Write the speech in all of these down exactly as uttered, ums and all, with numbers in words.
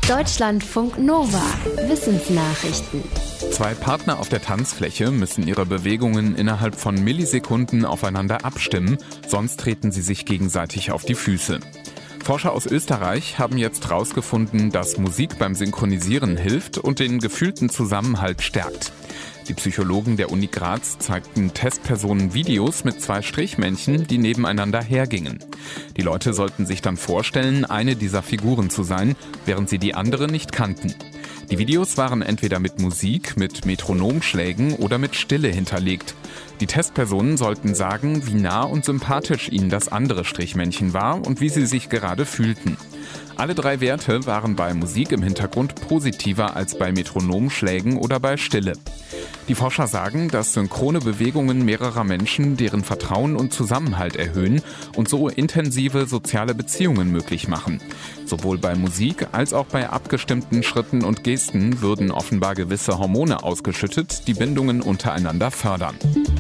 Deutschlandfunk Nova. Wissensnachrichten. Zwei Partner auf der Tanzfläche müssen ihre Bewegungen innerhalb von Millisekunden aufeinander abstimmen, sonst treten sie sich gegenseitig auf die Füße. Forscher aus Österreich haben jetzt herausgefunden, dass Musik beim Synchronisieren hilft und den gefühlten Zusammenhalt stärkt. Die Psychologen der Uni Graz zeigten Testpersonen Videos mit zwei Strichmännchen, die nebeneinander hergingen. Die Leute sollten sich dann vorstellen, eine dieser Figuren zu sein, während sie die andere nicht kannten. Die Videos waren entweder mit Musik, mit Metronomschlägen oder mit Stille hinterlegt. Die Testpersonen sollten sagen, wie nah und sympathisch ihnen das andere Strichmännchen war und wie sie sich gerade fühlten. Alle drei Werte waren bei Musik im Hintergrund positiver als bei Metronomschlägen oder bei Stille. Die Forscher sagen, dass synchrone Bewegungen mehrerer Menschen deren Vertrauen und Zusammenhalt erhöhen und so intensive soziale Beziehungen möglich machen. Sowohl bei Musik als auch bei abgestimmten Schritten und Gesten würden offenbar gewisse Hormone ausgeschüttet, die Bindungen untereinander fördern.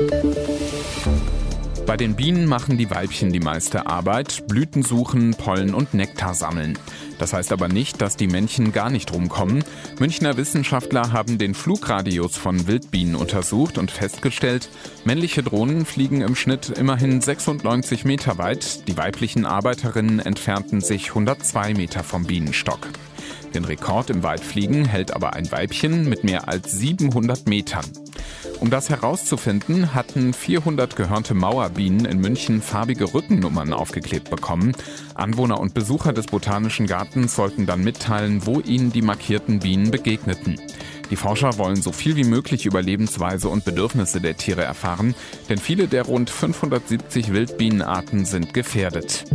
Bei den Bienen machen die Weibchen die meiste Arbeit, Blüten suchen, Pollen und Nektar sammeln. Das heißt aber nicht, dass die Männchen gar nicht rumkommen. Münchner Wissenschaftler haben den Flugradius von Wildbienen untersucht und festgestellt, männliche Drohnen fliegen im Schnitt immerhin sechsundneunzig Meter weit, die weiblichen Arbeiterinnen entfernten sich hundertzwei Meter vom Bienenstock. Den Rekord im Weitfliegen hält aber ein Weibchen mit mehr als siebenhundert Metern. Um das herauszufinden, hatten vierhundert gehörnte Mauerbienen in München farbige Rückennummern aufgeklebt bekommen. Anwohner und Besucher des Botanischen Gartens sollten dann mitteilen, wo ihnen die markierten Bienen begegneten. Die Forscher wollen so viel wie möglich über Lebensweise und Bedürfnisse der Tiere erfahren, denn viele der rund fünfhundertsiebzig Wildbienenarten sind gefährdet.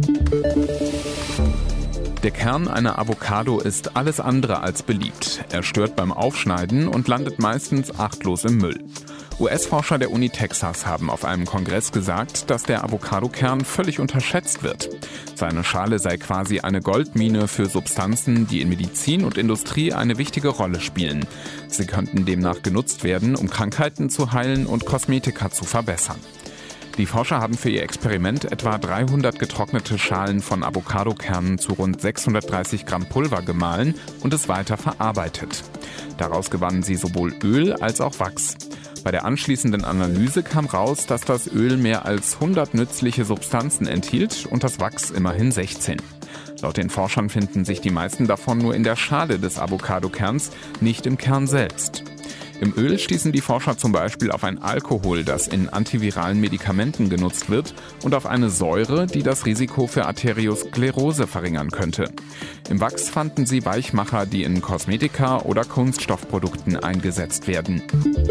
Der Kern einer Avocado ist alles andere als beliebt. Er stört beim Aufschneiden und landet meistens achtlos im Müll. U S-Forscher der Uni Texas haben auf einem Kongress gesagt, dass der Avocadokern völlig unterschätzt wird. Seine Schale sei quasi eine Goldmine für Substanzen, die in Medizin und Industrie eine wichtige Rolle spielen. Sie könnten demnach genutzt werden, um Krankheiten zu heilen und Kosmetika zu verbessern. Die Forscher haben für ihr Experiment etwa dreihundert getrocknete Schalen von Avocadokernen zu rund sechshundertdreißig Gramm Pulver gemahlen und es weiter verarbeitet. Daraus gewannen sie sowohl Öl als auch Wachs. Bei der anschließenden Analyse kam raus, dass das Öl mehr als hundert nützliche Substanzen enthielt und das Wachs immerhin sechzehn. Laut den Forschern finden sich die meisten davon nur in der Schale des Avocadokerns, nicht im Kern selbst. Im Öl stießen die Forscher zum Beispiel auf ein Alkohol, das in antiviralen Medikamenten genutzt wird, und auf eine Säure, die das Risiko für Arteriosklerose verringern könnte. Im Wachs fanden sie Weichmacher, die in Kosmetika oder Kunststoffprodukten eingesetzt werden.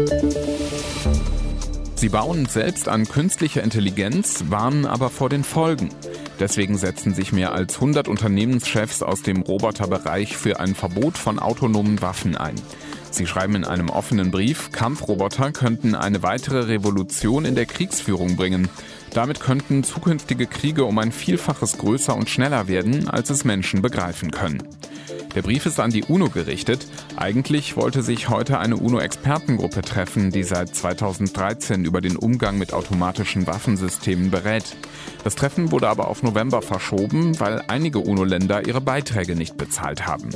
Sie bauen selbst an künstlicher Intelligenz, warnen aber vor den Folgen. Deswegen setzen sich mehr als hundert Unternehmenschefs aus dem Roboterbereich für ein Verbot von autonomen Waffen ein. Sie schreiben in einem offenen Brief, Kampfroboter könnten eine weitere Revolution in der Kriegsführung bringen. Damit könnten zukünftige Kriege um ein Vielfaches größer und schneller werden, als es Menschen begreifen können. Der Brief ist an die UNO gerichtet. Eigentlich wollte sich heute eine UNO-Expertengruppe treffen, die seit zweitausenddreizehn über den Umgang mit automatischen Waffensystemen berät. Das Treffen wurde aber auf November verschoben, weil einige UNO-Länder ihre Beiträge nicht bezahlt haben.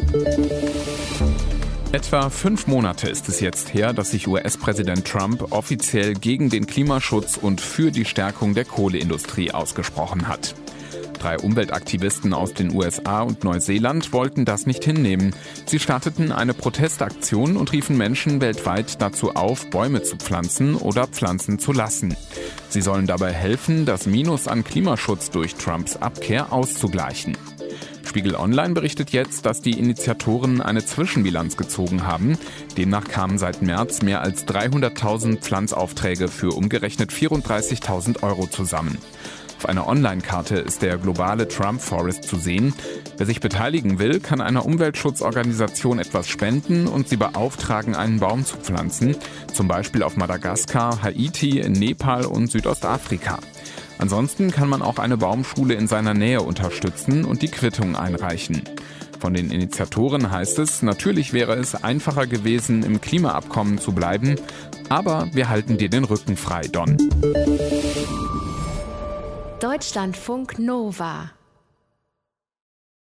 Etwa fünf Monate ist es jetzt her, dass sich U S-Präsident Trump offiziell gegen den Klimaschutz und für die Stärkung der Kohleindustrie ausgesprochen hat. Drei Umweltaktivisten aus den U S A und Neuseeland wollten das nicht hinnehmen. Sie starteten eine Protestaktion und riefen Menschen weltweit dazu auf, Bäume zu pflanzen oder pflanzen zu lassen. Sie sollen dabei helfen, das Minus an Klimaschutz durch Trumps Abkehr auszugleichen. Spiegel Online berichtet jetzt, dass die Initiatoren eine Zwischenbilanz gezogen haben. Demnach kamen seit März mehr als dreihunderttausend Pflanzaufträge für umgerechnet vierunddreißigtausend Euro zusammen. Auf einer Online-Karte ist der globale Trump Forest zu sehen. Wer sich beteiligen will, kann einer Umweltschutzorganisation etwas spenden und sie beauftragen, einen Baum zu pflanzen, zum Beispiel auf Madagaskar, Haiti, in Nepal und Südostafrika. Ansonsten kann man auch eine Baumschule in seiner Nähe unterstützen und die Quittung einreichen. Von den Initiatoren heißt es, natürlich wäre es einfacher gewesen, im Klimaabkommen zu bleiben, aber wir halten dir den Rücken frei, Don. Deutschlandfunk Nova